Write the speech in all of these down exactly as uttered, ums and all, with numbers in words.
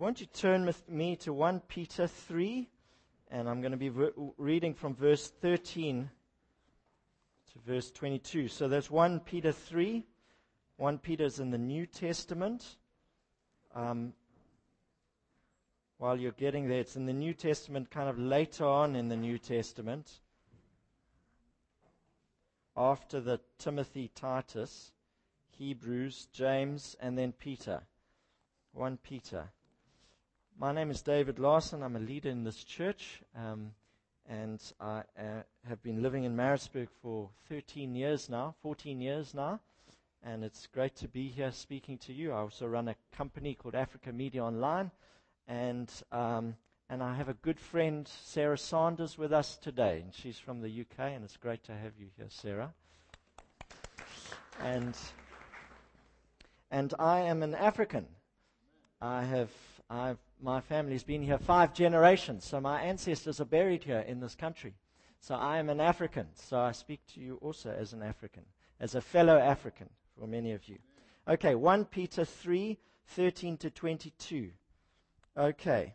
Won't you turn with me to First Peter three, and I'm going to be ver- reading from verse thirteen to verse twenty-two. So that's First Peter three. First Peter is in the New Testament. Um, while you're getting there, it's in the New Testament, kind of later on in the New Testament, after the Timothy, Titus, Hebrews, James, and then Peter. First Peter. My name is David Larson. I'm a leader in this church, um, and I uh, have been living in Maritzburg for thirteen years now, fourteen years now, and it's great to be here speaking to you. I also run a company called Africa Media Online, and um, and I have a good friend, Sarah Sanders, with us today, and she's from the U K, and it's great to have you here, Sarah. And and I am an African. I have I've my family's been here five generations, so my ancestors are buried here in this country. So I am an African, so I speak to you also as an African, as a fellow African for many of you. Okay, First Peter three, thirteen to twenty-two. Okay.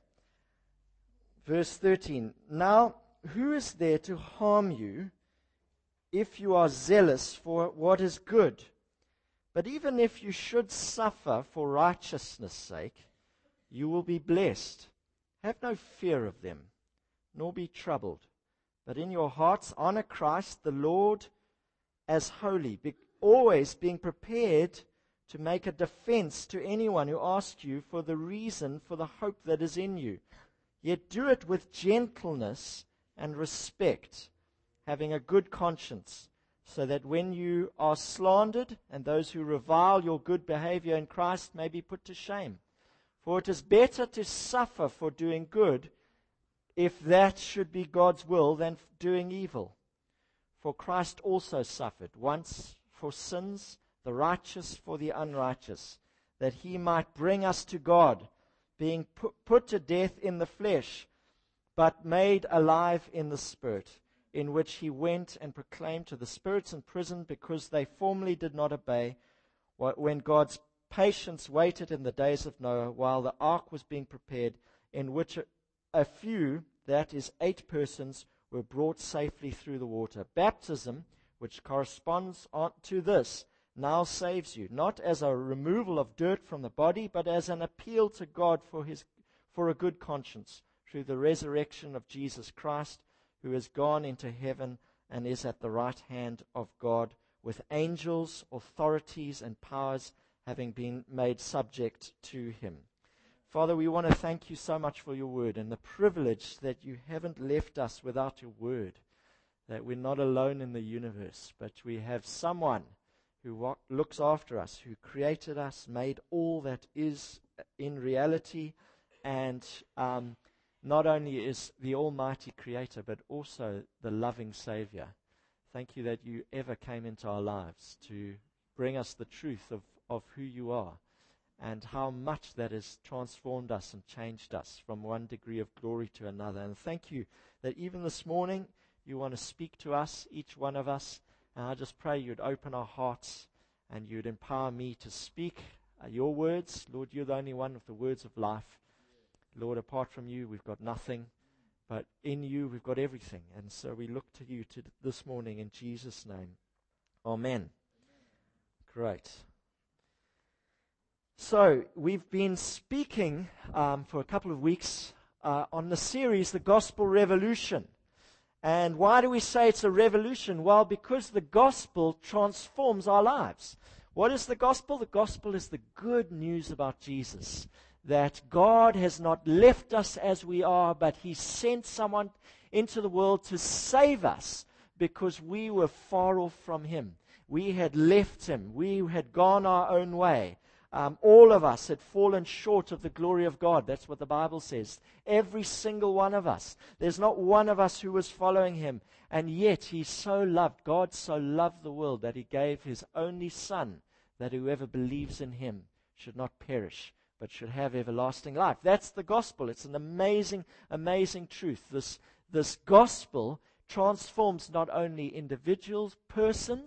Verse thirteen. Now, who is there to harm you if you are zealous for what is good? But even if you should suffer for righteousness' sake, you will be blessed. Have no fear of them, nor be troubled. But in your hearts honor Christ the Lord as holy, be, always being prepared to make a defense to anyone who asks you for the reason for the hope that is in you. Yet do it with gentleness and respect, having a good conscience, so that when you are slandered and those who revile your good behavior in Christ may be put to shame. For it is better to suffer for doing good, if that should be God's will, than doing evil. For Christ also suffered once for sins, the righteous for the unrighteous, that he might bring us to God, being put, put to death in the flesh, but made alive in the Spirit, in which he went and proclaimed to the spirits in prison, because they formerly did not obey, when God's patience waited in the days of Noah, while the ark was being prepared, in which a, a few, that is eight persons, were brought safely through the water. Baptism, which corresponds on to this, now saves you, not as a removal of dirt from the body, but as an appeal to God for his for a good conscience, through the resurrection of Jesus Christ, who has gone into heaven and is at the right hand of God, with angels, authorities, and powers having been made subject to him. Father, we want to thank you so much for your word and the privilege that you haven't left us without your word, that we're not alone in the universe, but we have someone who wa- looks after us, who created us, made all that is in reality, and um, not only is the almighty creator, but also the loving Savior. Thank you that you ever came into our lives to bring us the truth of, of who you are, and how much that has transformed us and changed us from one degree of glory to another. And thank you that even this morning you want to speak to us, each one of us. And I just pray you'd open our hearts and you'd empower me to speak uh, your words. Lord, you're the only one with the words of life. Lord, apart from you, we've got nothing. But in you, we've got everything. And so we look to you to this morning in Jesus' name. Amen. Great. So, we've been speaking um, for a couple of weeks uh, on the series, The Gospel Revolution. And why do we say it's a revolution? Well, because the gospel transforms our lives. What is the gospel? The gospel is the good news about Jesus. That God has not left us as we are, but he sent someone into the world to save us because we were far off from him. We had left him. We had gone our own way. Um, all of us had fallen short of the glory of God. That's what the Bible says. Every single one of us. There's not one of us who was following him. And yet he so loved, God so loved the world that he gave his only Son, that whoever believes in him should not perish, but should have everlasting life. That's the gospel. It's an amazing, amazing truth. This, this gospel transforms not only individuals, persons,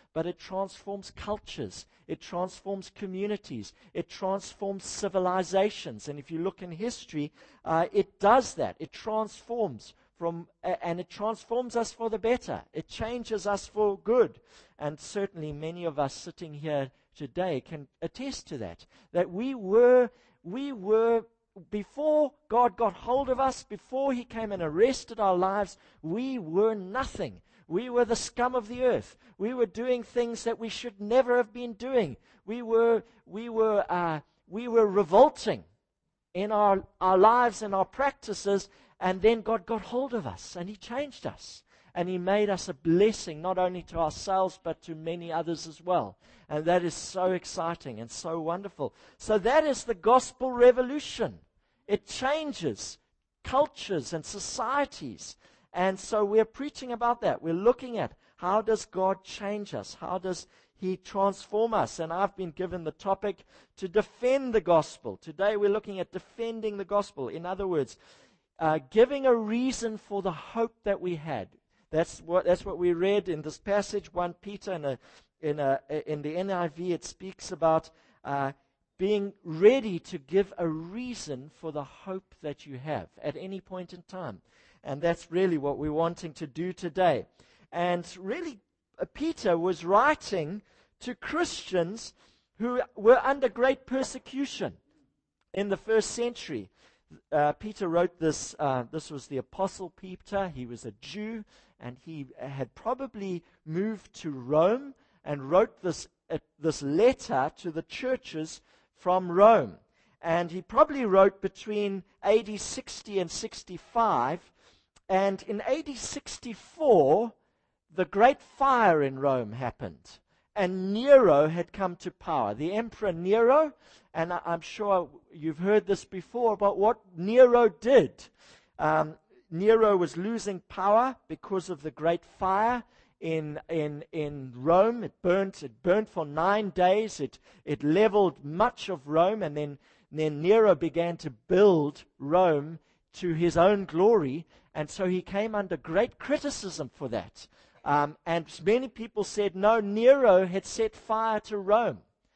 but it transforms cultures. It transforms communities. It transforms civilizations. And if you look in history, uh, it does that. It transforms from, uh, and it transforms us for the better. It changes us for good. And certainly many of us sitting here today can attest to that. That we were, we were, before God got hold of us, before He came and arrested our lives, we were nothing. We were the scum of the earth. We were doing things that we should never have been doing. We were, we were, uh, we were revolting in our, our lives and our practices, and then God got hold of us, and He changed us. And He made us a blessing, not only to ourselves, but to many others as well. And that is so exciting and so wonderful. So that is the gospel revolution. It changes cultures and societies. And so we're preaching about that. We're looking at how does God change us? How does He transform us? And I've been given the topic to defend the gospel. Today we're looking at defending the gospel. In other words, uh, giving a reason for the hope that we had. That's what that's what we read in this passage, First Peter, in a, in a in the N I V. It speaks about uh, being ready to give a reason for the hope that you have at any point in time. And that's really what we're wanting to do today. And really, uh, Peter was writing to Christians who were under great persecution in the first century. Uh, Peter wrote this, uh, this was the Apostle Peter. He was a Jew, and he had probably moved to Rome and wrote this, uh, this letter to the churches from Rome. And he probably wrote between A D sixty and sixty-five. And in A D sixty-four, the great fire in Rome happened. And Nero had come to power. The Emperor Nero, and I'm sure you've heard this before about what Nero did. Um, Nero was losing power because of the great fire in in in Rome. It burnt. It burnt for nine days. It it leveled much of Rome, and then then Nero began to build Rome to his own glory, and so he came under great criticism for that. Um, and many people said, no, Nero had set fire to Rome.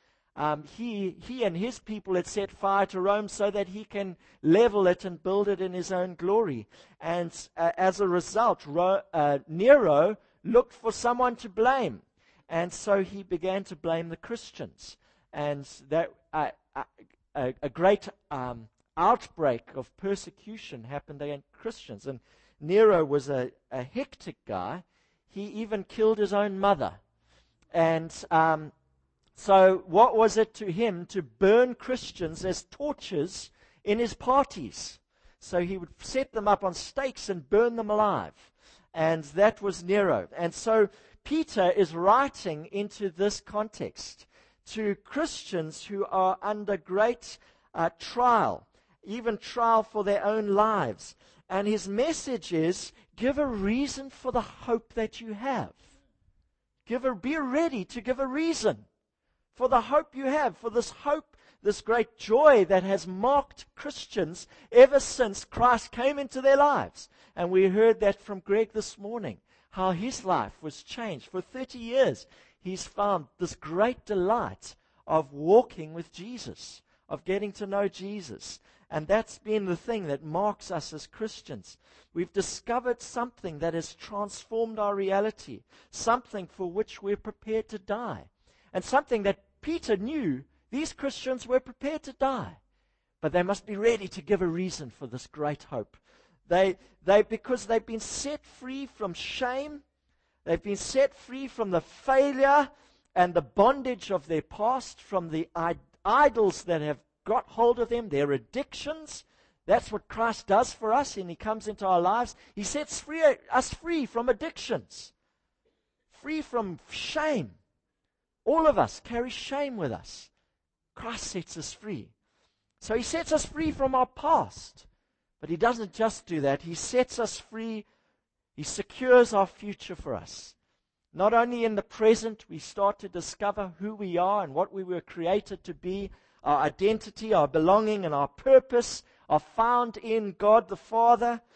Um, he, he and his people had set fire to Rome so that he can level it and build it in his own glory. And uh, as a result, Ro- uh, Nero looked for someone to blame. And so he began to blame the Christians. And that uh, uh, a, a great um, outbreak of persecution happened against Christians. And Nero was a, a hectic guy. He even killed his own mother. And um, so what was it to him to burn Christians as torches in his parties? So he would set them up on stakes and burn them alive. And that was Nero. And so Peter is writing into this context to Christians who are under great uh, trial, even trial for their own lives. And his message is, give a reason for the hope that you have. Give a, be ready to give a reason for the hope you have, for this hope, this great joy that has marked Christians ever since Christ came into their lives. And we heard that from Greg this morning, how his life was changed. For thirty years, he's found this great delight of walking with Jesus, of getting to know Jesus. And that's been the thing that marks us as Christians. We've discovered something that has transformed our reality, something for which we're prepared to die, and something that Peter knew these Christians were prepared to die, but they must be ready to give a reason for this great hope. They, they, because they've been set free from shame, they've been set free from the failure and the bondage of their past, from the id- idols that have got hold of them, their addictions. That's what Christ does for us, and He comes into our lives. He sets free, us free from addictions, free from shame. All of us carry shame with us. Christ sets us free. So He sets us free from our past. But He doesn't just do that. He sets us free. He secures our future for us. Not only in the present, we start to discover who we are and what we were created to be. Our identity, our belonging, and our purpose are found in God the Father.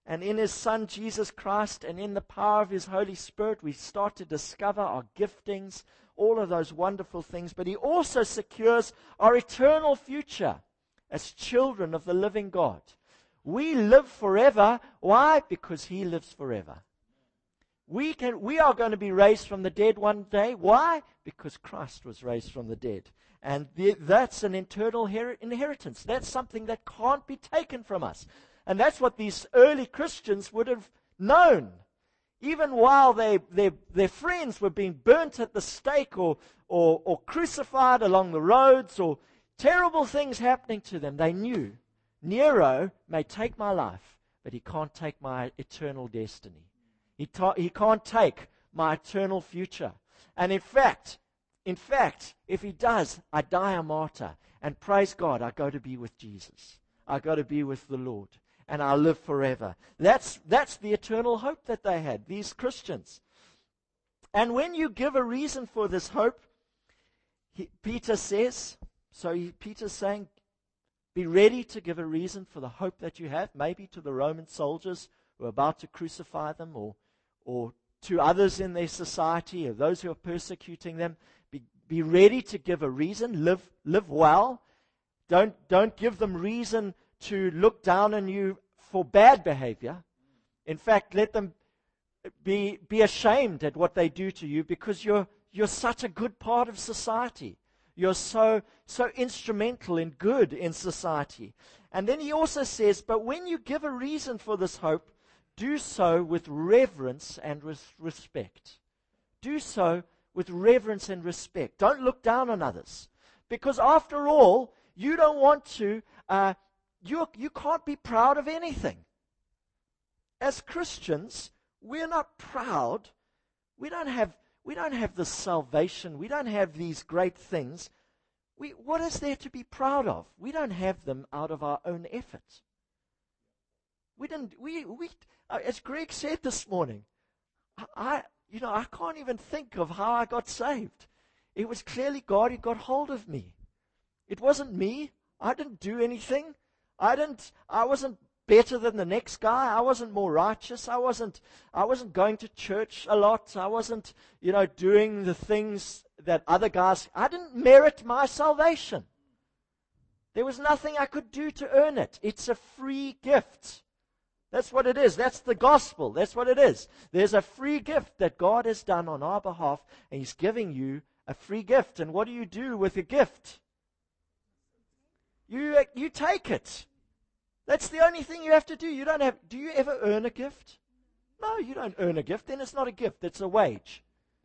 And in His Son, Jesus Christ, and in the power of His Holy Spirit, we start to discover our giftings, all of those wonderful things. But He also secures our eternal future as children of the living God. We live forever. Why? Because He lives forever. We can, we are going to be raised from the dead one day. Why? Because Christ was raised from the dead. And the, that's an eternal her- inheritance. That's something that can't be taken from us. And that's what these early Christians would have known. Even while they, their, their friends were being burnt at the stake or, or, or crucified along the roads or terrible things happening to them, they knew, Nero may take my life, but he can't take my eternal destiny. He, ta- he can't take my eternal future. And in fact, in fact, if he does, I die a martyr. And praise God, I go to be with Jesus. I go to be with the Lord. And I live forever. That's, that's the eternal hope that they had, these Christians. And when you give a reason for this hope, he, Peter says, so he, Peter's saying, be ready to give a reason for the hope that you have, maybe to the Roman soldiers who are about to crucify them, or, or to others in their society, or those who are persecuting them. Be, be ready to give a reason. Live, live well. Don't, don't give them reason to look down on you for bad behavior. In fact, let them be be ashamed at what they do to you, because you're you're such a good part of society. You're so so instrumental in good in society. And then he also says, but when you give a reason for this hope, do so with reverence and with respect. Do so with reverence and respect. Don't look down on others, because after all, you don't want to uh, You, you can't be proud of anything. As Christians, we're not proud. We don't have, we don't have this salvation. We don't have these great things. We, what is there to be proud of? We don't have them out of our own effort. We didn't, we, we, uh, as Greg said this morning, I, I, you know, I can't even think of how I got saved. It was clearly God who got hold of me. It wasn't me. I didn't do anything. I didn't, I wasn't better than the next guy. I wasn't more righteous. I wasn't, I wasn't going to church a lot. I wasn't, you know, doing the things that other guys, I didn't merit my salvation. There was nothing I could do to earn it. It's a free gift. That's what it is. That's the gospel. That's what it is. There's a free gift that God has done on our behalf, and He's giving you a free gift. And what do you do with a gift? You, you take it. That's the only thing you have to do. You don't have, do you ever earn a gift? No, you don't earn a gift. Then it's not a gift. It's a wage.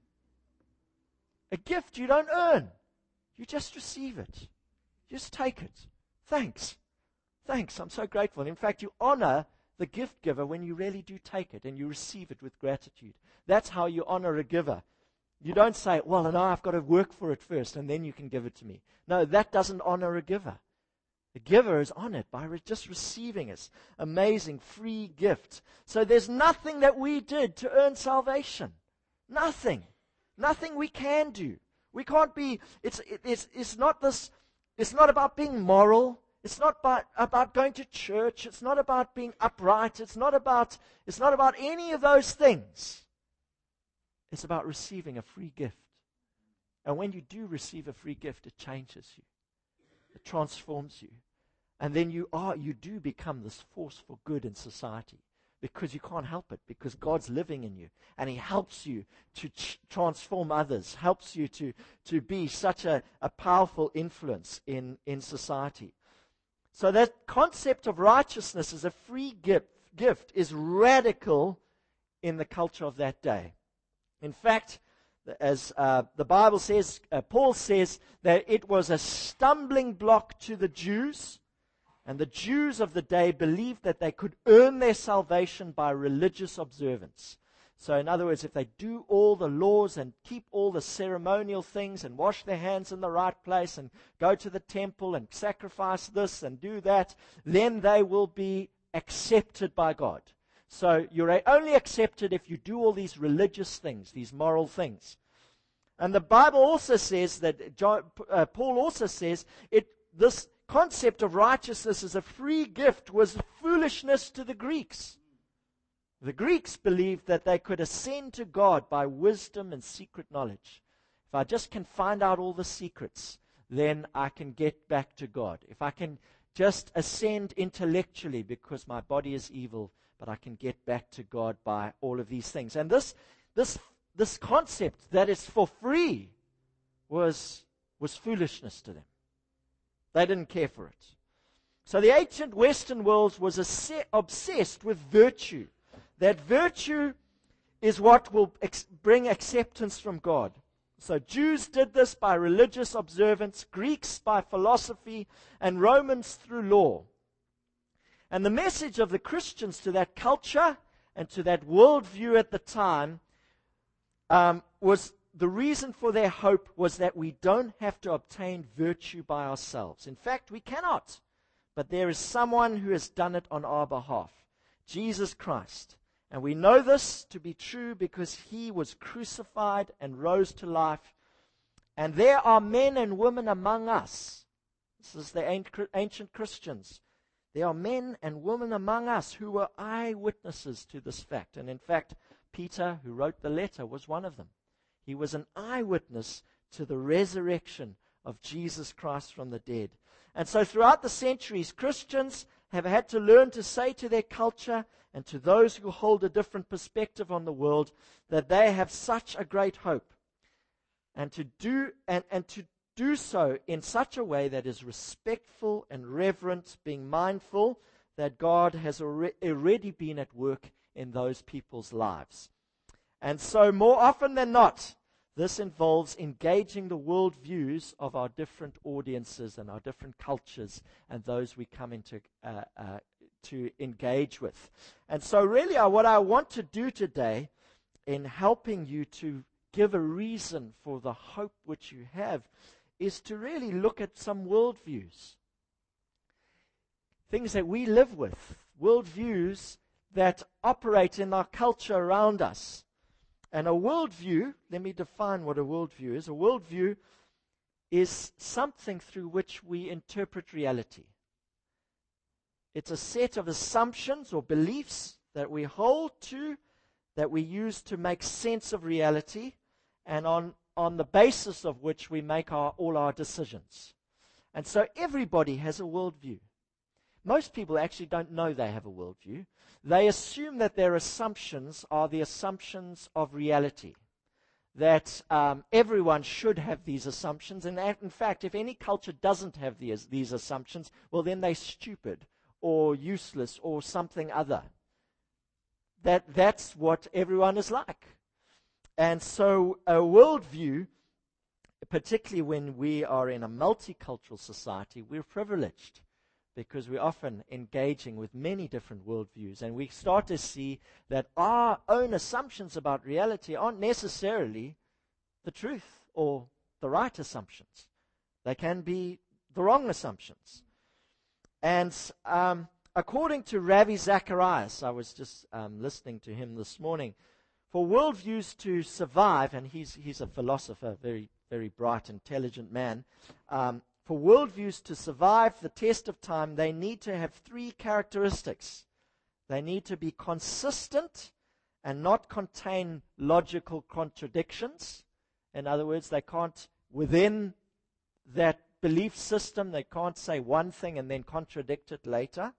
A gift you don't earn. You just receive it. Just take it. Thanks. Thanks. I'm so grateful. In fact, you honor the gift giver when you really do take it and you receive it with gratitude. That's how you honor a giver. You don't say, well, no, I've got to work for it first and then you can give it to me. No, that doesn't honor a giver. The giver is honored by re- just receiving this amazing free gift. So there's nothing that we did to earn salvation. Nothing. Nothing we can do. We can't be, it's, it, it's, it's not this, it's not about being moral. It's not about, about going to church. It's not about being upright. It's not about, it's not about any of those things. It's about receiving a free gift. And when you do receive a free gift, it changes you. It transforms you. And then you are, you do become this force for good in society, because you can't help it, because God's living in you and He helps you to ch- transform others, helps you to, to be such a, a powerful influence in, in society. So that concept of righteousness as a free gift, gift is radical in the culture of that day. In fact, as uh, the Bible says, uh, Paul says that it was a stumbling block to the Jews, and the Jews of the day believed that they could earn their salvation by religious observance. So in other words, if they do all the laws and keep all the ceremonial things and wash their hands in the right place and go to the temple and sacrifice this and do that, then they will be accepted by God. So you're only accepted if you do all these religious things, these moral things. And the Bible also says that, John, uh, Paul also says, it this concept of righteousness as a free gift was foolishness to the Greeks. The Greeks believed that they could ascend to God by wisdom and secret knowledge. If I just can find out all the secrets, then I can get back to God. If I can just ascend intellectually because my body is evil, but I can get back to God by all of these things. And this this this concept that is for free was was foolishness to them. They didn't care for it. So the ancient Western world was obsessed with virtue. That virtue is what will ex- bring acceptance from God. So Jews did this by religious observance, Greeks by philosophy, and Romans through law. And the message of the Christians to that culture and to that worldview at the time um, was the reason for their hope was that we don't have to obtain virtue by ourselves. In fact, we cannot. But there is someone who has done it on our behalf, Jesus Christ. And we know this to be true because he was crucified and rose to life. And there are men and women among us. This is the ancient Christians. There are men and women among us who were eyewitnesses to this fact. And in fact, Peter, who wrote the letter, was one of them. He was an eyewitness to the resurrection of Jesus Christ from the dead. And so throughout the centuries, Christians have had to learn to say to their culture and to those who hold a different perspective on the world that they have such a great hope. And to do and, and to do so in such a way that is respectful and reverent, being mindful that God has already been at work in those people's lives. And so more often than not, this involves engaging the worldviews of our different audiences and our different cultures and those we come into uh, uh, to engage with. And so really uh, what I want to do today in helping you to give a reason for the hope which you have is to really look at some worldviews. Things that we live with, worldviews that operate in our culture around us. And a worldview, let me define what a worldview is. A worldview is something through which we interpret reality. It's a set of assumptions or beliefs that we hold to, that we use to make sense of reality, and on, on the basis of which we make our, all our decisions. And so everybody has a worldview. Most people actually don't know they have a worldview. They assume that their assumptions are the assumptions of reality. That um, everyone should have these assumptions. And in fact, if any culture doesn't have these, these assumptions, well, then they're stupid or useless or something other. That, that's what everyone is like. And so a worldview, particularly when we are in a multicultural society, we're privileged, because we're often engaging with many different worldviews. And we start to see that our own assumptions about reality aren't necessarily the truth or the right assumptions. They can be the wrong assumptions. And um, according to Ravi Zacharias, I was just um, listening to him this morning, for worldviews to survive, and he's, he's a philosopher, very, very bright, intelligent man, um, For worldviews to survive the test of time, they need to have three characteristics. They need to be consistent and not contain logical contradictions. In other words, they can't, within that belief system, they can't say one thing and then contradict it later.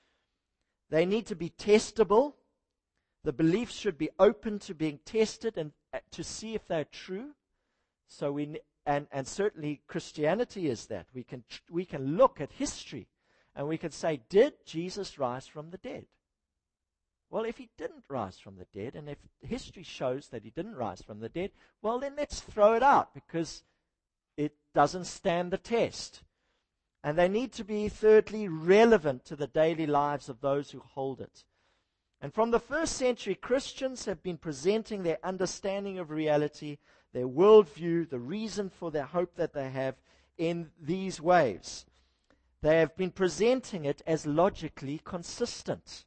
They need to be testable. The beliefs should be open to being tested and uh, to see if they're true. So we and and certainly Christianity is that. We can we can look at history and we can say, did Jesus rise from the dead? Well, if he didn't rise from the dead, and if history shows that he didn't rise from the dead, well, then let's throw it out because it doesn't stand the test. And they need to be, thirdly, relevant to the daily lives of those who hold it. And from the first century, Christians have been presenting their understanding of reality, their worldview, the reason for their hope that they have in these ways. They have been presenting it as logically consistent.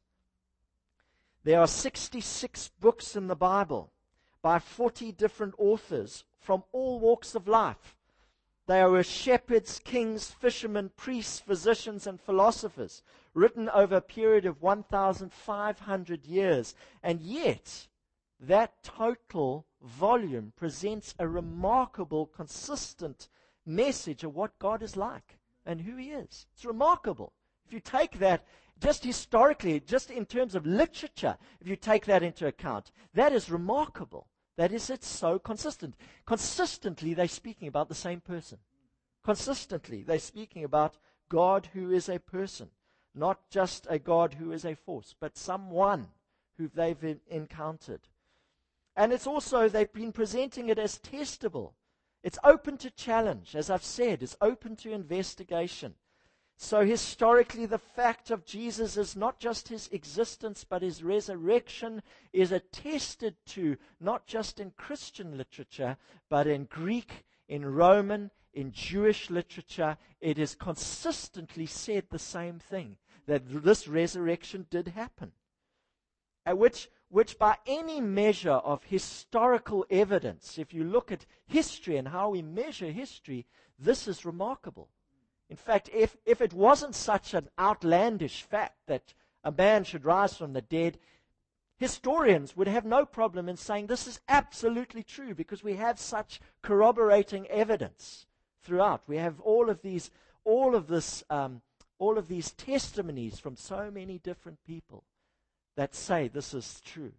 There are sixty-six books in the Bible by forty different authors from all walks of life. They were shepherds, kings, fishermen, priests, physicians, and philosophers, written over a period of one thousand five hundred years. And yet, that total volume presents a remarkable, consistent message of what God is like and who He is. It's remarkable. If you take that just historically, just in terms of literature, if you take that into account, that is remarkable. That is, it's so consistent. Consistently, they're speaking about the same person. Consistently, they're speaking about God who is a person, not just a God who is a force, but someone who they've en- encountered. And it's also, they've been presenting it as testable. It's open to challenge, as I've said. It's open to investigation. So historically, the fact of Jesus is not just His existence, but His resurrection is attested to, not just in Christian literature, but in Greek, in Roman, in Jewish literature. It is consistently said the same thing, that this resurrection did happen. At which, which by any measure of historical evidence, if you look at history and how we measure history, this is remarkable. In fact, if, if it wasn't such an outlandish fact that a man should rise from the dead, historians would have no problem in saying this is absolutely true because we have such corroborating evidence throughout. We have all of these, all of this, um, all of these testimonies from so many different people that say this is true.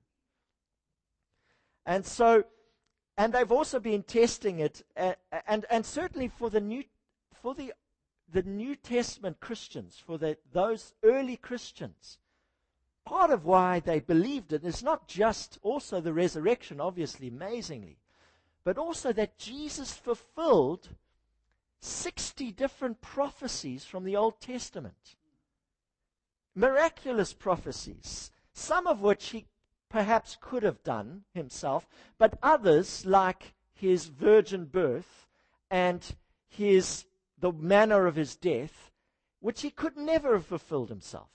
And so, and they've also been testing it, uh, and and certainly for the new, for the the New Testament Christians, for the, those early Christians, part of why they believed it is not just also the resurrection, obviously, amazingly, but also that Jesus fulfilled sixty different prophecies from the Old Testament. Miraculous prophecies, some of which He perhaps could have done Himself, but others, like His virgin birth and His the manner of His death, which He could never have fulfilled Himself.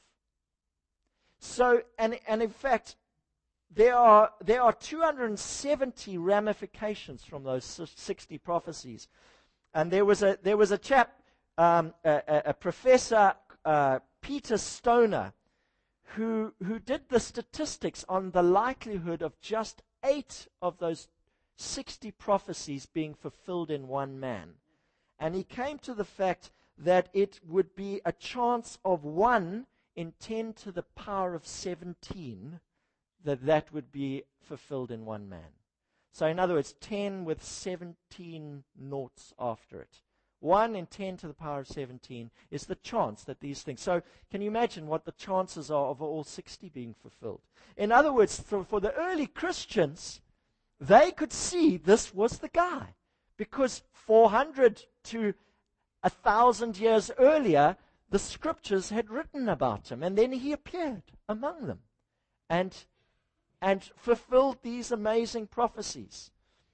So, and, and in fact, there are, there are two hundred seventy ramifications from those sixty prophecies. And there was a, there was a chap, um, a, a, a professor, uh, Peter Stoner, who, who did the statistics on the likelihood of just eight of those sixty prophecies being fulfilled in one man. And he came to the fact that it would be a chance of one in ten to the power of seventeen that that would be fulfilled in one man. So in other words, ten with seventeen noughts after it. one in ten to the power of seventeen is the chance that these things. So can you imagine what the chances are of all sixty being fulfilled? In other words, for, for the early Christians, they could see this was the guy. Because four hundred to one thousand years earlier, the scriptures had written about him. And then he appeared among them and, and fulfilled these amazing prophecies.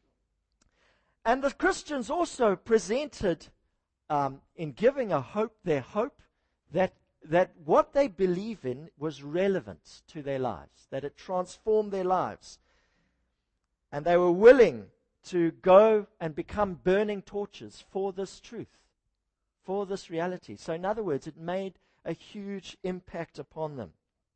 And the Christians also presented, um, in giving a hope, their hope, that, that what they believe in was relevant to their lives, that it transformed their lives. And they were willing to go and become burning torches for this truth, for this reality. So in other words, it made a huge impact upon them.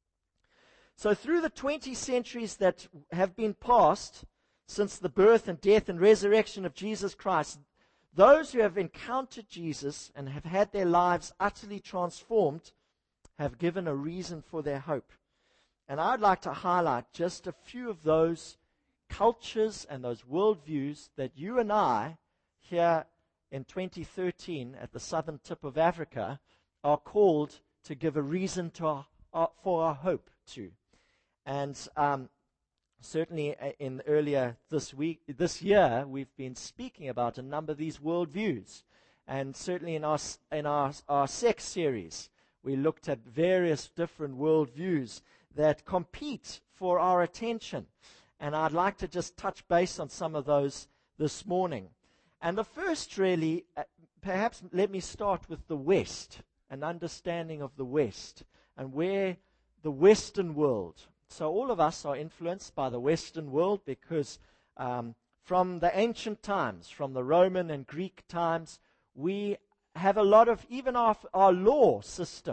So through the twenty centuries that have been passed since the birth and death and resurrection of Jesus Christ, those who have encountered Jesus and have had their lives utterly transformed have given a reason for their hope. And I'd like to highlight just a few of those cultures and those worldviews that you and I here in twenty thirteen at the southern tip of Africa are called to give a reason to our, our, for our hope to. And um, certainly in earlier this week, this year, we've been speaking about a number of these worldviews. And certainly in our in our, our sex series, we looked at various different worldviews that compete for our attention. And I'd like to just touch base on some of those this morning. And the first really, uh, perhaps let me start with the West, an understanding of the West, and where the Western world. So all of us are influenced by the Western world because um, from the ancient times, from the Roman and Greek times, we have a lot of, even our, our law system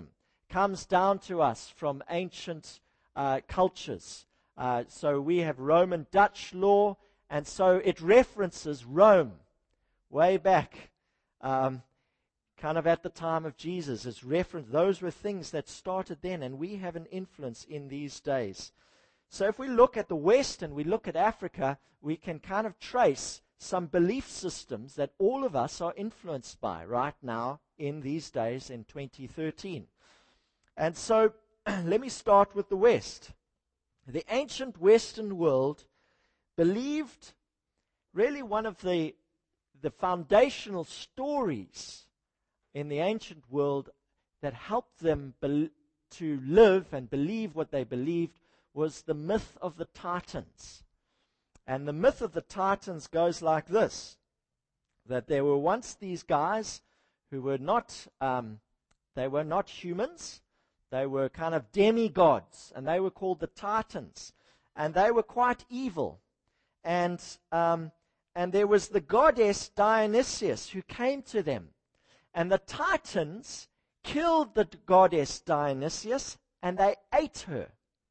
comes down to us from ancient uh, cultures. Uh, so we have Roman Dutch law, and so it references Rome way back, um, kind of at the time of Jesus. It's referenced. Those were things that started then, and we have an influence in these days. So if we look at the West and we look at Africa, we can kind of trace some belief systems that all of us are influenced by right now in these days in twenty thirteen. And so let me start with the West. The ancient Western world believed really one of the, the foundational stories in the ancient world that helped them be, to live and believe what they believed was the myth of the Titans. And the myth of the Titans goes like this, that there were once these guys who were not, um, they were not humans. They were kind of demigods, and they were called the Titans. And they were quite evil. And, um, and there was the goddess Dionysius who came to them. And the Titans killed the goddess Dionysius, and they ate her.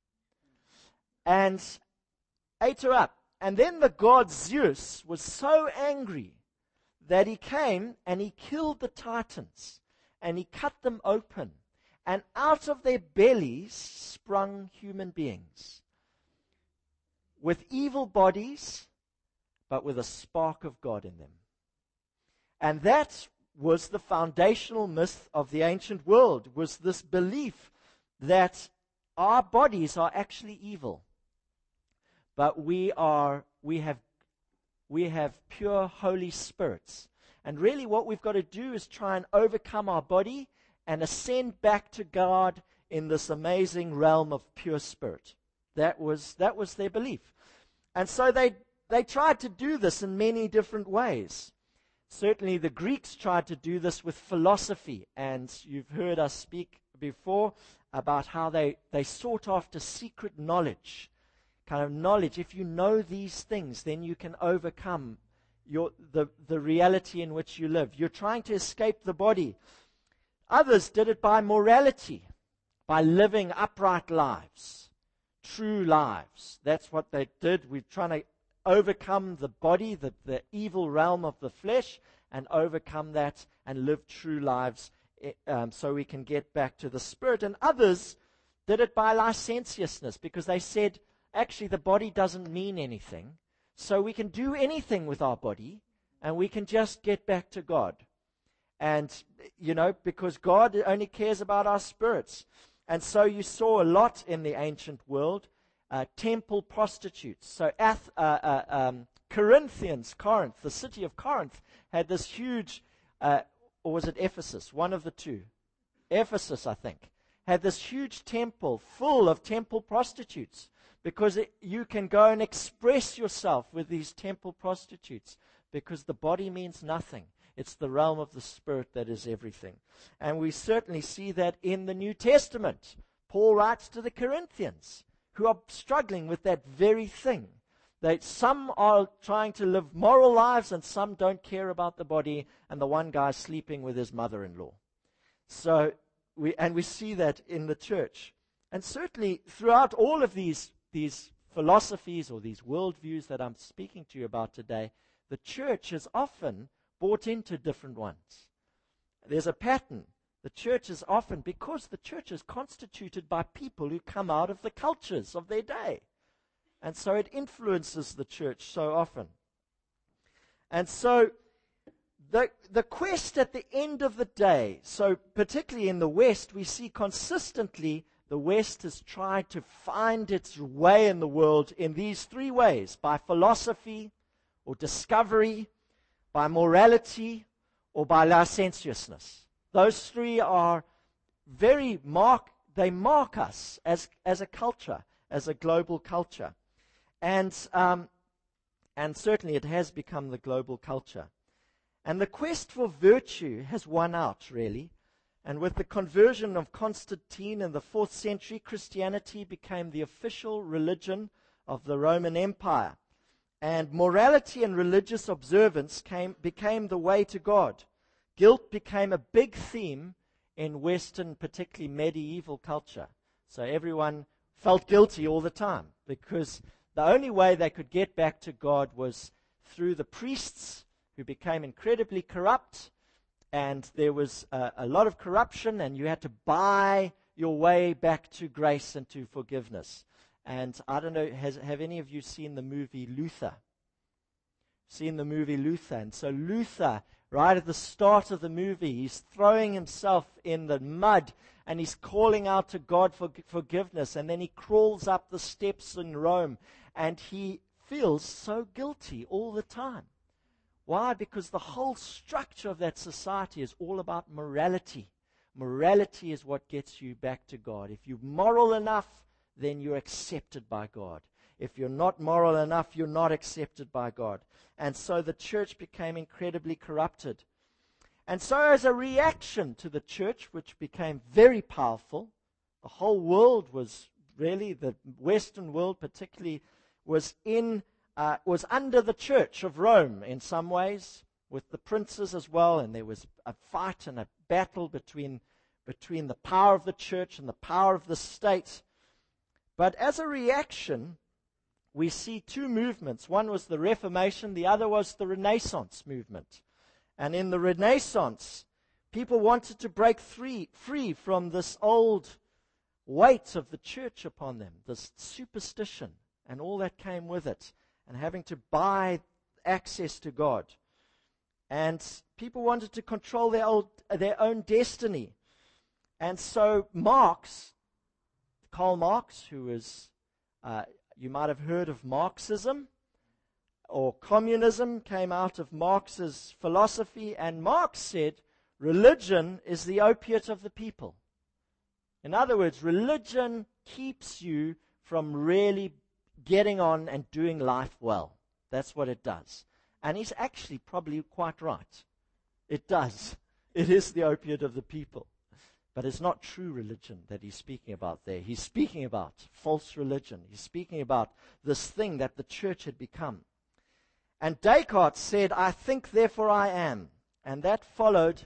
And ate her up. And then the god Zeus was so angry that he came and he killed the Titans. And he cut them open. And out of their bellies sprung human beings. With evil bodies, but with a spark of God in them. And that was the foundational myth of the ancient world, was this belief that our bodies are actually evil. But we are, we have, we have pure Holy Spirits. And really what we've got to do is try and overcome our body and ascend back to God in this amazing realm of pure spirit. That was, that was their belief. And so they, they tried to do this in many different ways. Certainly the Greeks tried to do this with philosophy. And you've heard us speak before about how they, they sought after secret knowledge. Kind of knowledge. If you know these things, then you can overcome your, the, the reality in which you live. You're trying to escape the body. Others did it by morality, by living upright lives, true lives. That's what they did. We're trying to overcome the body, the, the evil realm of the flesh, and overcome that and live true lives um, so we can get back to the spirit. And others did it by licentiousness because they said, actually, the body doesn't mean anything, so we can do anything with our body, and we can just get back to God. And, you know, because God only cares about our spirits. And so you saw a lot in the ancient world, uh, temple prostitutes. So Ath- uh, uh, um, Corinthians, Corinth, the city of Corinth, had this huge, uh, or was it Ephesus? One of the two. Ephesus, I think, had this huge temple full of temple prostitutes. Because it, you can go and express yourself with these temple prostitutes. Because the body means nothing. It's the realm of the Spirit that is everything. And we certainly see that in the New Testament. Paul writes to the Corinthians, who are struggling with that very thing. That some are trying to live moral lives and some don't care about the body, and the one guy's sleeping with his mother-in-law. So, we, and we see that in the church. And certainly throughout all of these these philosophies or these worldviews that I'm speaking to you about today, the church has often bought into different ones. There's a pattern. The church is often, because the church is constituted by people who come out of the cultures of their day. And so it influences the church so often. And so the, the quest at the end of the day, so particularly in the West, we see consistently the West has tried to find its way in the world in these three ways: by philosophy or discovery, by morality, or by licentiousness. Those three are very mark, they mark us as, as a culture, as a global culture. And, um, and certainly it has become the global culture. And the quest for virtue has won out, really. And with the conversion of Constantine in the fourth century, Christianity became the official religion of the Roman Empire. And morality and religious observance came, became the way to God. Guilt became a big theme in Western, particularly medieval culture. So everyone felt guilty all the time because the only way they could get back to God was through the priests, who became incredibly corrupt, and there was a, a lot of corruption, and you had to buy your way back to grace and to forgiveness. And I don't know, has, have any of you seen the movie Luther? Seen the movie Luther? And so Luther, right at the start of the movie, he's throwing himself in the mud, and he's calling out to God for forgiveness, and then he crawls up the steps in Rome, and he feels so guilty all the time. Why? Because the whole structure of that society is all about morality. Morality is what gets you back to God. If you're moral enough, then you're accepted by God. If you're not moral enough, you're not accepted by God. And so the church became incredibly corrupted. And so as a reaction to the church, which became very powerful, the whole world was really, the Western world particularly, was in uh, was under the church of Rome in some ways, with the princes as well, and there was a fight and a battle between, between the power of the church and the power of the state. But as a reaction, we see two movements. One was the Reformation, the other was the Renaissance movement. And in the Renaissance, people wanted to break free, free from this old weight of the church upon them, this superstition and all that came with it, and having to buy access to God. And people wanted to control their, old, their own destiny. And so Marx, Karl Marx, who is, uh, you might have heard of Marxism, or communism, came out of Marx's philosophy, and Marx said, religion is the opiate of the people. In other words, religion keeps you from really getting on and doing life well. That's what it does. And he's actually probably quite right. It does. It is the opiate of the people. But it's not true religion that he's speaking about there. He's speaking about false religion. He's speaking about this thing that the church had become. And Descartes said, I think, therefore I am. And that followed.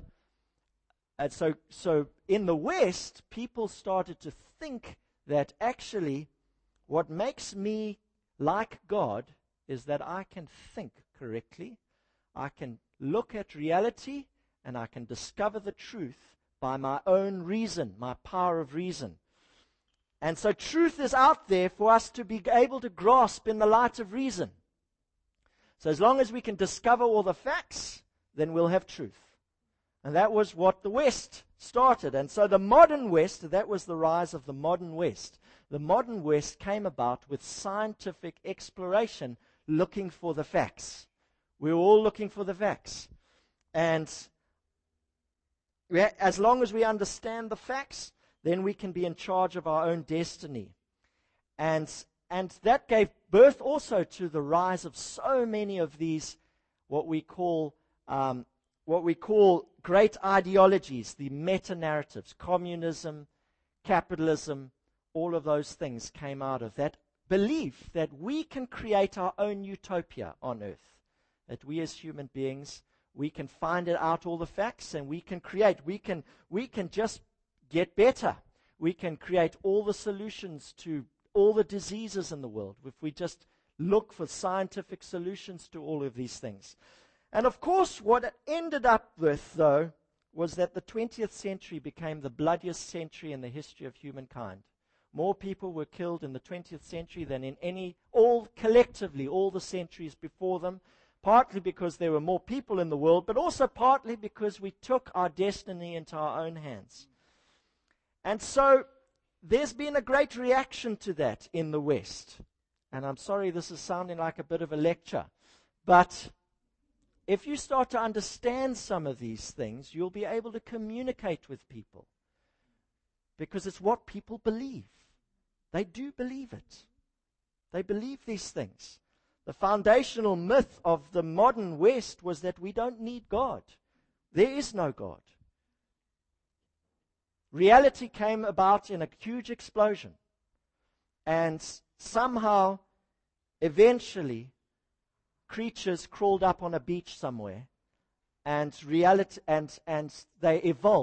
And so, so in the West, people started to think that actually what makes me like God is that I can think correctly, I can look at reality, and I can discover the truth by my own reason, my power of reason. And so truth is out there for us to be able to grasp in the light of reason. So as long as we can discover all the facts, then we'll have truth. And that was what the West started. And so the modern West, that was the rise of the modern West. The modern West came about with scientific exploration, looking for the facts. We were all looking for the facts. And we ha- as long as we understand the facts, then we can be in charge of our own destiny. And, and that gave birth also to the rise of so many of these, what we call, um, what we call great ideologies, the meta-narratives, communism, capitalism, all of those things came out of that belief that we can create our own utopia on earth. That we as human beings, we can find it out all the facts and we can create. We can, we can just get better. We can create all the solutions to all the diseases in the world if we just look for scientific solutions to all of these things. And of course, what it ended up with, though, was that the twentieth century became the bloodiest century in the history of humankind. More people were killed in the twentieth century than in any, all collectively, all the centuries before them, partly because there were more people in the world, but also partly because we took our destiny into our own hands. And so there's been a great reaction to that in the West. And I'm sorry this is sounding like a bit of a lecture, but if you start to understand some of these things, you'll be able to communicate with people. Because it's what people believe. They do believe it. They believe these things. The foundational myth of the modern West was that we don't need God. There is no God. Reality came about in a huge explosion. And somehow, eventually, creatures crawled up on a beach somewhere, and reality, and, and they evolved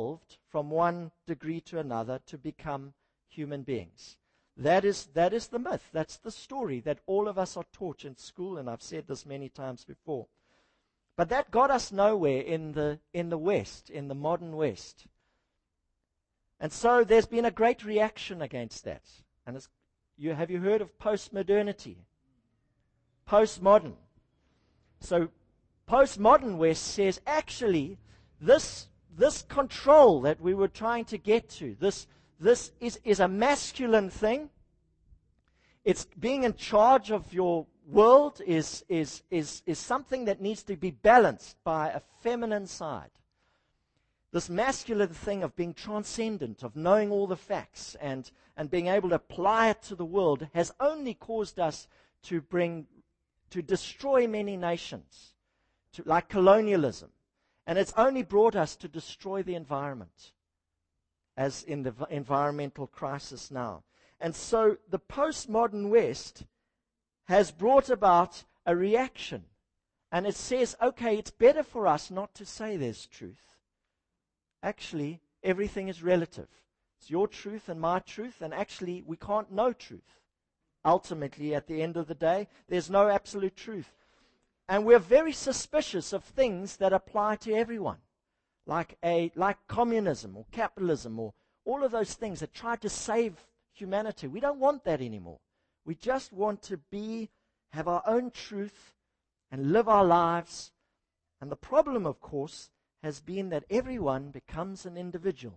from one degree to another to become human beings. That is, that is the myth. That's the story that all of us are taught in school, and I've said this many times before. But that got us nowhere in the, in the West, in the modern West. And so there's been a great reaction against that. And it's, you, have you heard of postmodernity? Postmodern. So postmodern West says, actually, this, this control that we were trying to get to, this, this is, is a masculine thing. It's being in charge of your world is, is, is, is something that needs to be balanced by a feminine side. This masculine thing of being transcendent, of knowing all the facts and, and being able to apply it to the world has only caused us to bring, to destroy many nations, to, like colonialism. And it's only brought us to destroy the environment, as in the environmental crisis now. And so the postmodern West has brought about a reaction. And it says, okay, it's better for us not to say there's truth. Actually, everything is relative. It's your truth and my truth, and actually, we can't know truth. Ultimately, at the end of the day, there's no absolute truth. And we're very suspicious of things that apply to everyone, like a like communism or capitalism or all of those things that try to save humanity. We don't want that anymore. We just want to be, have our own truth and live our lives. And the problem, of course, has been that everyone becomes an individual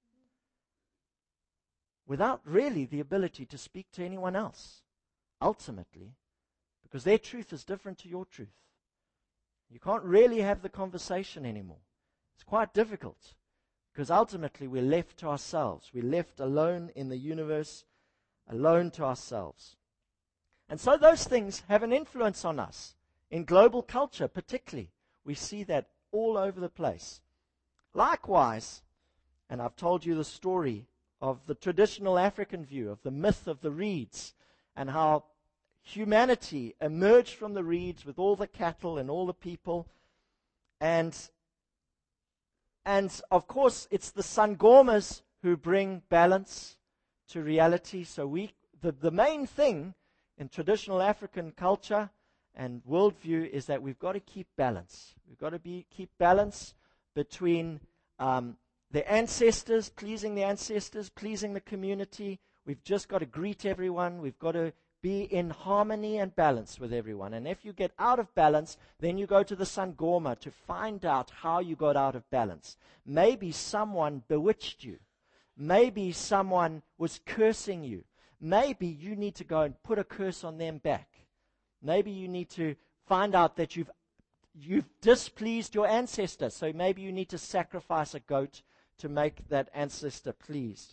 without really the ability to speak to anyone else, ultimately, because their truth is different to your truth. You can't really have the conversation anymore. It's quite difficult, because ultimately we're left to ourselves. We're left alone in the universe, alone to ourselves. And so those things have an influence on us. In global culture, particularly, we see that all over the place. Likewise, and I've told you the story of the traditional African view, of the myth of the reeds, and how humanity emerged from the reeds with all the cattle and all the people. And, and of course, it's the Sangomas who bring balance to reality. So we, the, the main thing in traditional African culture and worldview is that we've got to keep balance. We've got to be keep balance between um, the ancestors, pleasing the ancestors, pleasing the community. We've just got to greet everyone. We've got to be in harmony and balance with everyone. And if you get out of balance, then you go to the Sangoma to find out how you got out of balance. Maybe someone bewitched you. Maybe someone was cursing you. Maybe you need to go and put a curse on them back. Maybe you need to find out that you've you've displeased your ancestor. So maybe you need to sacrifice a goat to make that ancestor pleased.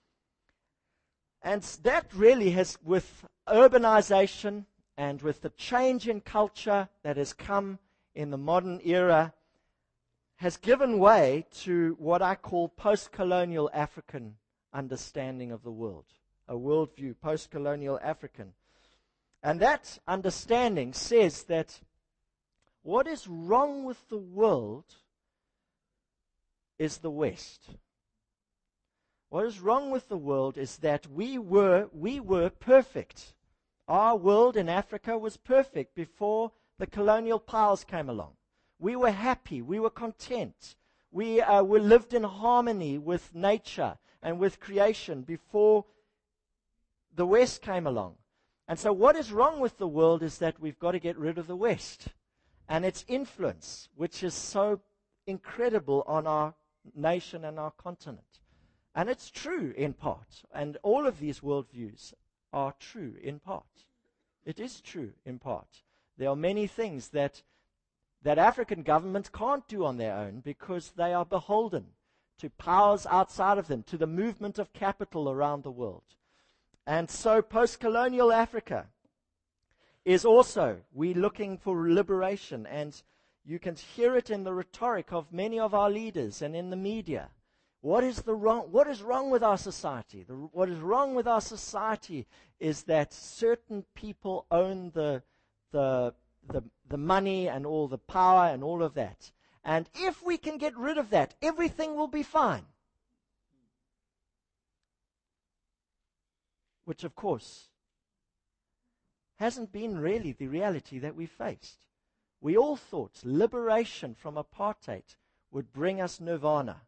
And that really has, with urbanization and with the change in culture that has come in the modern era, has given way to what I call post-colonial African understanding of the world. A worldview, post-colonial African. And that understanding says that what is wrong with the world is the West. What is wrong with the world is that we were we were perfect. Our world in Africa was perfect before the colonial powers came along. We were happy. We were content. We, uh, we lived in harmony with nature and with creation before the West came along. And so what is wrong with the world is that we've got to get rid of the West and its influence, which is so incredible on our nation and our continent. And it's true in part. And all of these worldviews are true in part. It is true in part. There are many things that, that African governments can't do on their own because they are beholden to powers outside of them, to the movement of capital around the world. And so post-colonial Africa is also, we're looking for liberation, and you can hear it in the rhetoric of many of our leaders and in the media. What is the wrong? What is wrong with our society? The, what is wrong with our society is that certain people own the, the, the, the money and all the power and all of that. And if we can get rid of that, everything will be fine. which of course hasn't been really the reality that we faced. We all thought liberation from apartheid would bring us nirvana.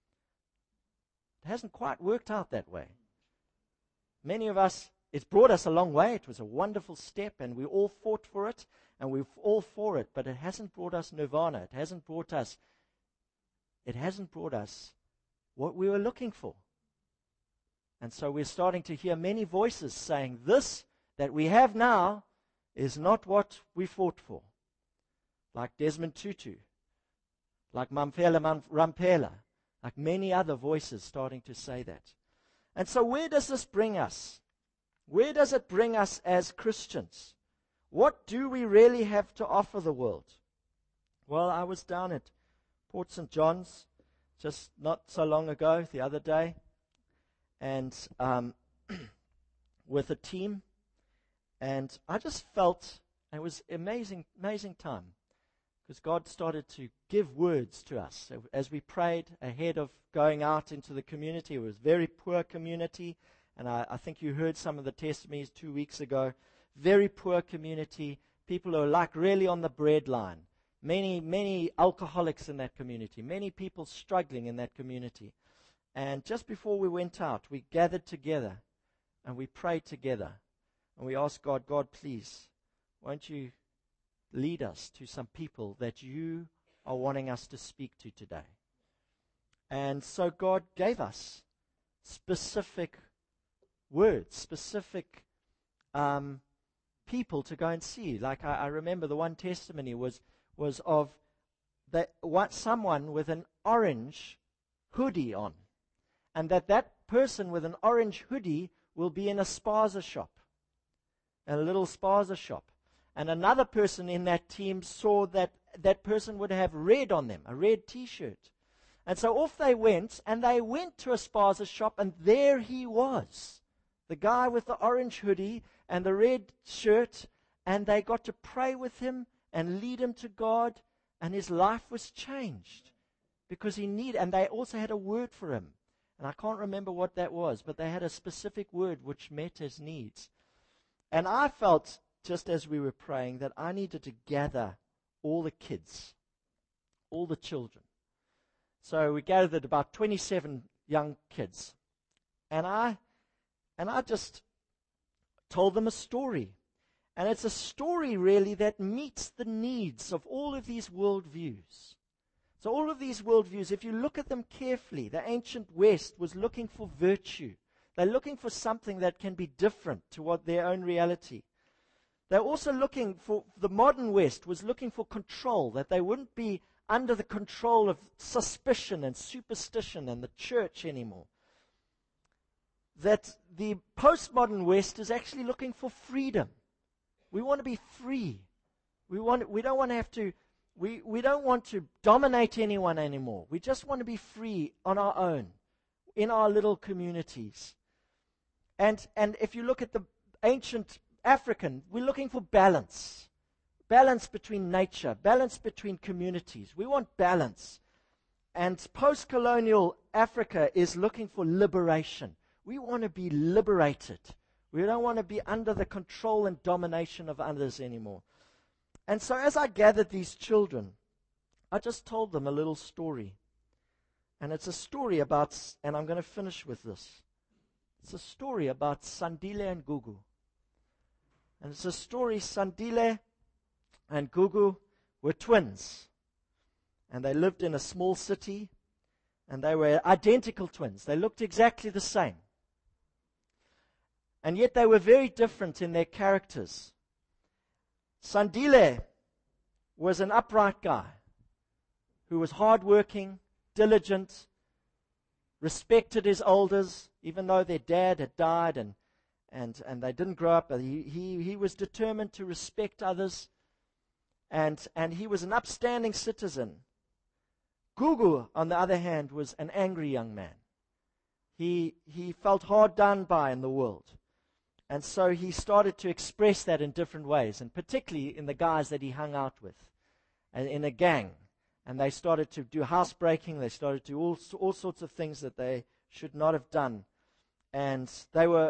It hasn't quite worked out that way. Many of us, it's brought us a long way. It was a wonderful step, and we all fought for it, and we're all for it, but it hasn't brought us nirvana. It hasn't brought us, it hasn't brought us what we were looking for. And so we're starting to hear many voices saying, this that we have now is not what we fought for. Like Desmond Tutu, like Mamphela Ramphele, like many other voices starting to say that. And so where does this bring us? Where does it bring us as Christians? What do we really have to offer the world? Well, I was down at Port Saint John's just not so long ago, the other day, and um, with a team, and I just felt it was amazing, amazing time, because God started to give words to us as we prayed ahead of going out into the community. It was a very poor community, and I, I think you heard some of the testimonies two weeks ago. Very poor community, people who are like really on the breadline. Many, many alcoholics in that community, many people struggling in that community. And just before we went out, we gathered together and we prayed together. And we asked God, God, please, won't you lead us to some people that you are wanting us to speak to today? And so God gave us specific words, specific um, people to go and see. Like I, I remember the one testimony was was of that what someone with an orange hoodie on, and that that person with an orange hoodie will be in a spaza shop, a little spaza shop. And another person in that team saw that that person would have red on them, a red T-shirt. And so off they went, and they went to a spaza shop, and there he was, the guy with the orange hoodie and the red shirt, and they got to pray with him and lead him to God, and his life was changed because he needed, and they also had a word for him. And I can't remember what that was, but they had a specific word which met his needs. And I felt, just as we were praying, that I needed to gather all the kids, all the children. So we gathered about twenty-seven young kids. And I, and I just told them a story. And it's a story really that meets the needs of all of these worldviews. So all of these worldviews, if you look at them carefully, the ancient West was looking for virtue. They're looking for something that can be different to what their own reality. They're also looking for, the modern West was looking for control, that they wouldn't be under the control of suspicion and superstition and the church anymore. That the postmodern West is actually looking for freedom. We want to be free. We want. We don't want to have to. We, we don't want to dominate anyone anymore. We just want to be free on our own, in our little communities. And and if you look at the ancient African, we're looking for balance. Balance between nature, balance between communities. We want balance. And post-colonial Africa is looking for liberation. We want to be liberated. We don't want to be under the control and domination of others anymore. And so as I gathered these children, I just told them a little story. And it's a story about, and I'm going to finish with this. It's a story about Sandile and Gugu. And it's a story, Sandile and Gugu were twins. And they lived in a small city. And they were identical twins. They looked exactly the same. And yet they were very different in their characters. Sandile was an upright guy who was hardworking, diligent, respected his elders, even though their dad had died and and, and they didn't grow up. He, he, he was determined to respect others, and, and he was an upstanding citizen. Gugu, on the other hand, was an angry young man. He, he felt hard done by in the world. And so he started to express that in different ways, and particularly in the guys that he hung out with, and in a gang. And they started to do housebreaking. They started to do all, all sorts of things that they should not have done. And they were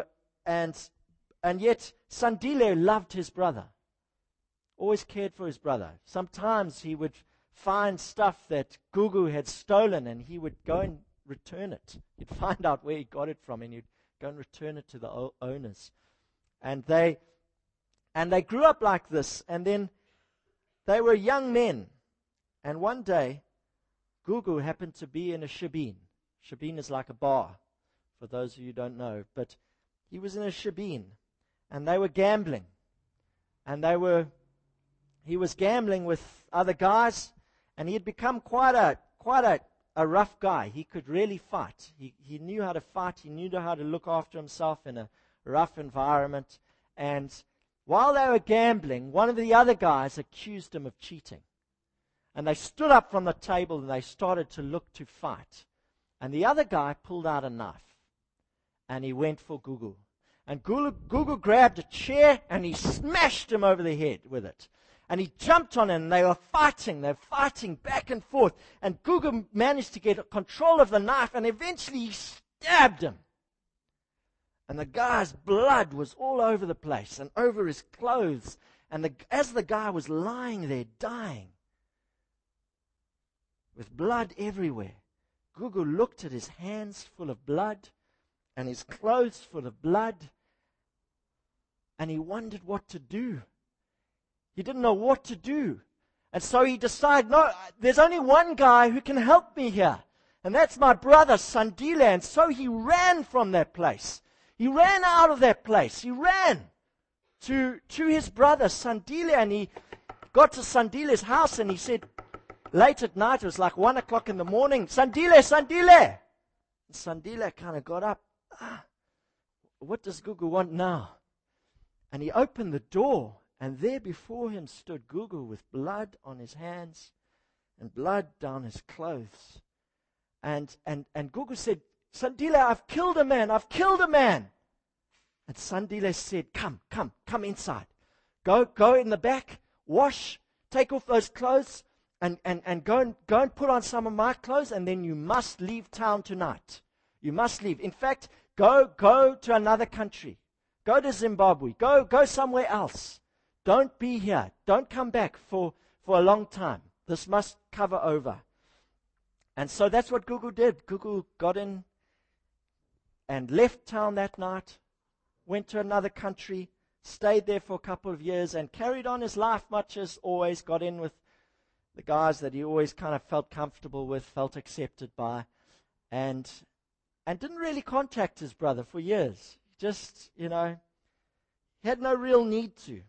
and, and yet Sandile loved his brother. Always cared for his brother. Sometimes he would find stuff that Gugu had stolen, and he would go and return it. He'd find out where he got it from, and he'd go and return it to the o- owners. And they, and they grew up like this, and then they were young men. And one day, Gugu happened to be in a shebeen. Shebeen is like a bar, for those of you who don't know. But he was in a shebeen, and they were gambling. And they were, he was gambling with other guys, and he had become quite a, quite a, a rough guy. He could really fight. He, he knew how to fight. He knew how to look after himself in a rough environment. And while they were gambling, one of the other guys accused him of cheating. And they stood up from the table and they started to look to fight. And the other guy pulled out a knife. And he went for Gugu. And Gugu, Gugu grabbed a chair and he smashed him over the head with it. And he jumped on him and they were fighting. They were fighting back and forth. And Gugu managed to get control of the knife and eventually he stabbed him. And the guy's blood was all over the place and over his clothes. And the, as the guy was lying there dying, with blood everywhere, Gugu looked at his hands full of blood and his clothes full of blood, and he wondered what to do. He didn't know what to do. And so he decided, no, there's only one guy who can help me here, and that's my brother Sandile. And so he ran from that place. He ran out of that place. He ran to, to his brother Sandile, and he got to Sandile's house, and he said, late at night, it was like one o'clock in the morning, Sandile, Sandile! And Sandile kind of got up. Ah, what does Gugu want now? And he opened the door, and there before him stood Gugu with blood on his hands and blood down his clothes. And, and, and Gugu said, Sandile, I've killed a man, I've killed a man. And Sandile said, come, come, come inside. Go, go in the back, wash, take off those clothes, And, and, and go and go and put on some of my clothes, and then you must leave town tonight. You must leave. In fact, go go to another country. Go to Zimbabwe. Go go somewhere else. Don't be here. Don't come back for, for a long time. This must cover over. And so that's what Gugu did. Gugu got in and left town that night, went to another country, stayed there for a couple of years, and carried on his life much as always, got in with the guys that he always kind of felt comfortable with, felt accepted by, and and didn't really contact his brother for years. Just, you know, he had no real need to.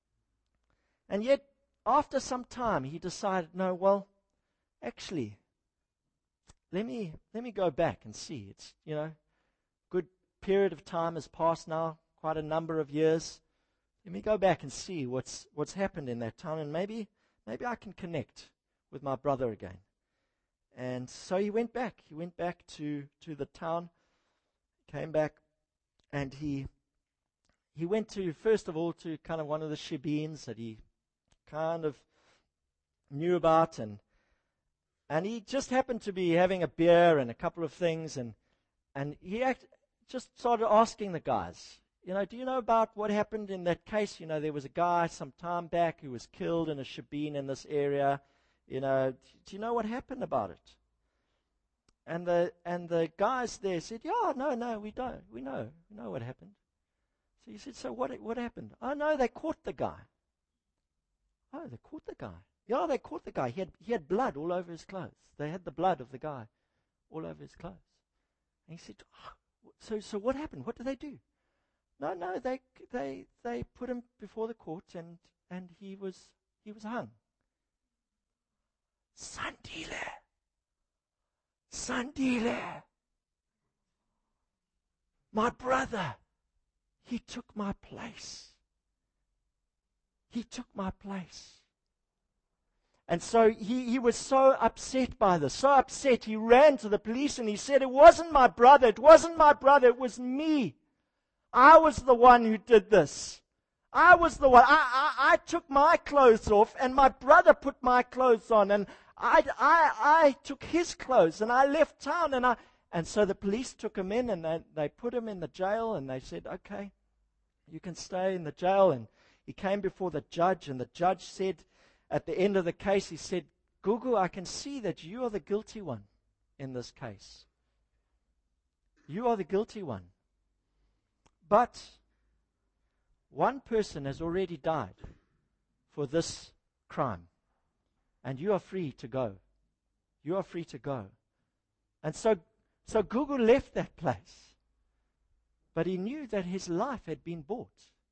And yet, after some time, he decided, no, well, actually, let me let me go back and see. It's, you know, good period of time has passed now, quite a number of years. Let me go back and see what's what's happened in that town, and maybe maybe I can connect with my brother again. And so he went back. He went back to, to the town, came back, and he he went to, first of all, to kind of one of the shebeens that he kind of knew about, and and he just happened to be having a beer and a couple of things, and and he act, just started asking the guys, you know, do you know about what happened in that case? You know, there was a guy some time back who was killed in a shebeen in this area. You know, do you know what happened about it? And the and the guys there said, yeah, no, no, we don't. We know. We know what happened. So he said, so what what happened? Oh, no, they caught the guy. Oh, they caught the guy. Yeah, they caught the guy. He had he had blood all over his clothes. They had the blood of the guy all over his clothes. And he said, oh, so so what happened? What did they do? No, no, they they they put him before the court, and and he was he was hung. Sandile, Sandile, my brother, he took my place. He took my place. And so he, he was so upset by this, so upset, he ran to the police and he said, it wasn't my brother, it wasn't my brother, it was me. I was the one who did this. I was the one. I, I, I took my clothes off, and my brother put my clothes on, and I, I, I took his clothes, and I left town, and I, And so the police took him in, and they, they put him in the jail, and they said, okay, you can stay in the jail. And he came before the judge, and the judge said, at the end of the case, he said, Gugu, I can see that you are the guilty one in this case. You are the guilty one. But one person has already died for this crime, and you are free to go. You are free to go. And so, so Gugu left that place. But he knew that his life had been bought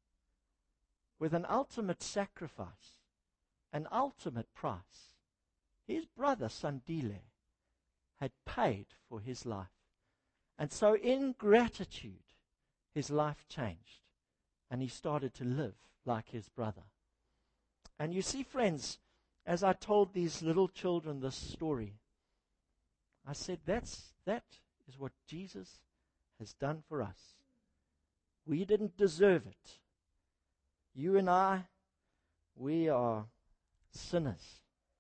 with an ultimate sacrifice, an ultimate price. His brother, Sandile, had paid for his life. And so in gratitude, his life changed. And he started to live like his brother. And you see, friends, as I told these little children this story, I said, that's, that is what Jesus has done for us. We didn't deserve it. You and I, we are sinners.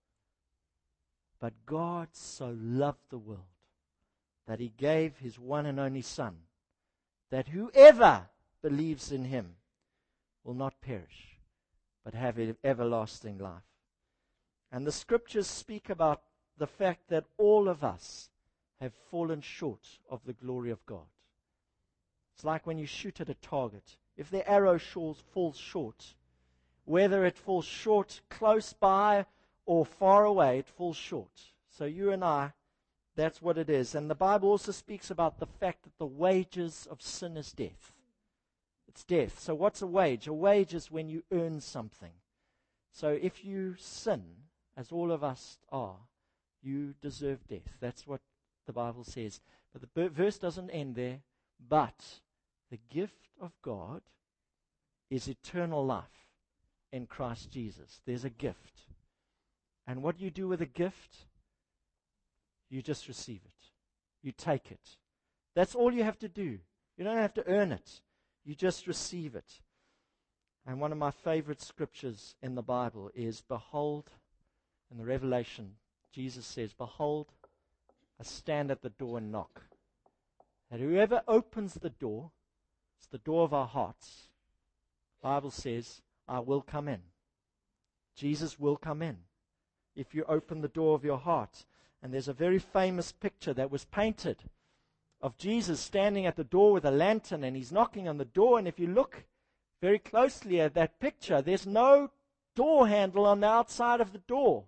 But God so loved the world that he gave his one and only Son, that whoever believes in him will not perish, but have everlasting life. And the scriptures speak about the fact that all of us have fallen short of the glory of God. It's like when you shoot at a target. If the arrow falls short, whether it falls short close by or far away, it falls short. So you and I, that's what it is. And the Bible also speaks about the fact that the wages of sin is death. It's death. So what's a wage? A wage is when you earn something. So if you sin, as all of us are, you deserve death. That's what the Bible says. But the verse doesn't end there. But the gift of God is eternal life in Christ Jesus. There's a gift. And what do you do with a gift? You just receive it. You take it. That's all you have to do. You don't have to earn it. You just receive it. And one of my favorite scriptures in the Bible is, behold, in the Revelation, Jesus says, behold, I stand at the door and knock. And whoever opens the door, it's the door of our hearts. The Bible says, I will come in. Jesus will come in if you open the door of your heart. And there's a very famous picture that was painted of Jesus standing at the door with a lantern, and he's knocking on the door. And if you look very closely at that picture, there's no door handle on the outside of the door.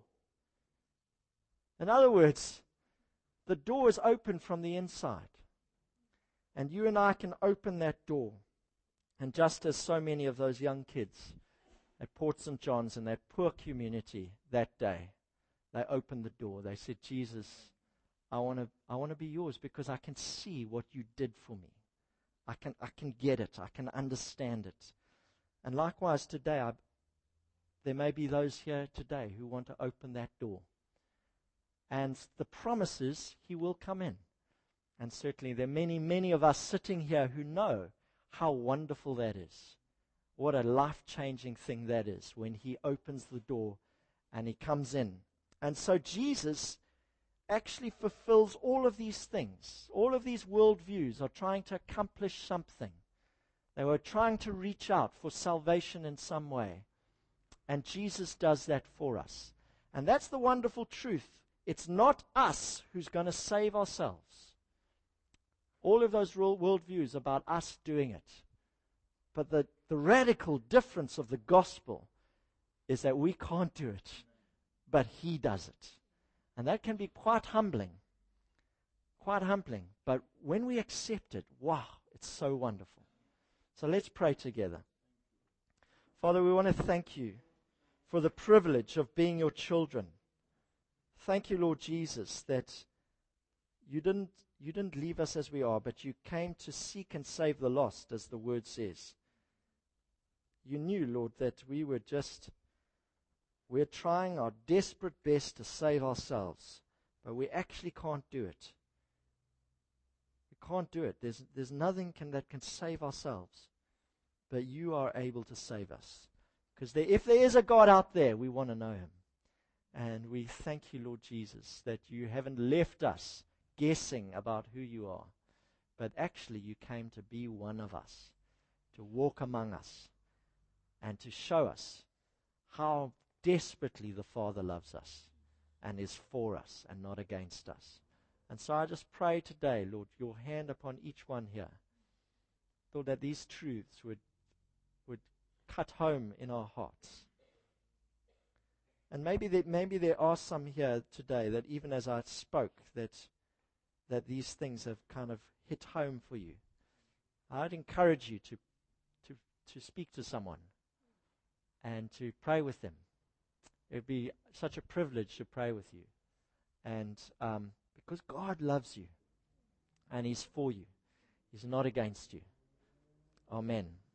In other words, the door is open from the inside. And you and I can open that door. And just as so many of those young kids at Port Saint John's in that poor community that day, they opened the door. They said, Jesus, I want to I want to be yours because I can see what you did for me. I can I can get it. I can understand it. And likewise today, I, there may be those here today who want to open that door. And the promise is he will come in. And certainly there are many, many of us sitting here who know how wonderful that is. What a life-changing thing that is when he opens the door and he comes in. And so Jesus actually fulfills all of these things. All of these worldviews are trying to accomplish something. They were trying to reach out for salvation in some way. And Jesus does that for us. And that's the wonderful truth. It's not us who's going to save ourselves. All of those worldviews about us doing it. But the, the radical difference of the gospel is that we can't do it, but he does it. And that can be quite humbling. Quite humbling. But when we accept it, wow, it's so wonderful. So let's pray together. Father, we want to thank you for the privilege of being your children. Thank you, Lord Jesus, that you didn't You didn't leave us as we are, but you came to seek and save the lost, as the word says. You knew, Lord, that we were just, we're trying our desperate best to save ourselves, but we actually can't do it. We can't do it. There's, there's nothing can, that can save ourselves, but you are able to save us. Because there, if there is a God out there, we want to know him. And we thank you, Lord Jesus, that you haven't left us guessing about who you are, but actually you came to be one of us, to walk among us, and to show us how desperately the Father loves us and is for us and not against us. And so I just pray today, Lord, your hand upon each one here, Lord, that these truths would, would cut home in our hearts. And maybe there, maybe there are some here today that even as I spoke, that, that these things have kind of hit home for you. I'd encourage you to, to, to speak to someone and to pray with them. It would be such a privilege to pray with you. And um, because God loves you and He's for you. He's not against you. Amen.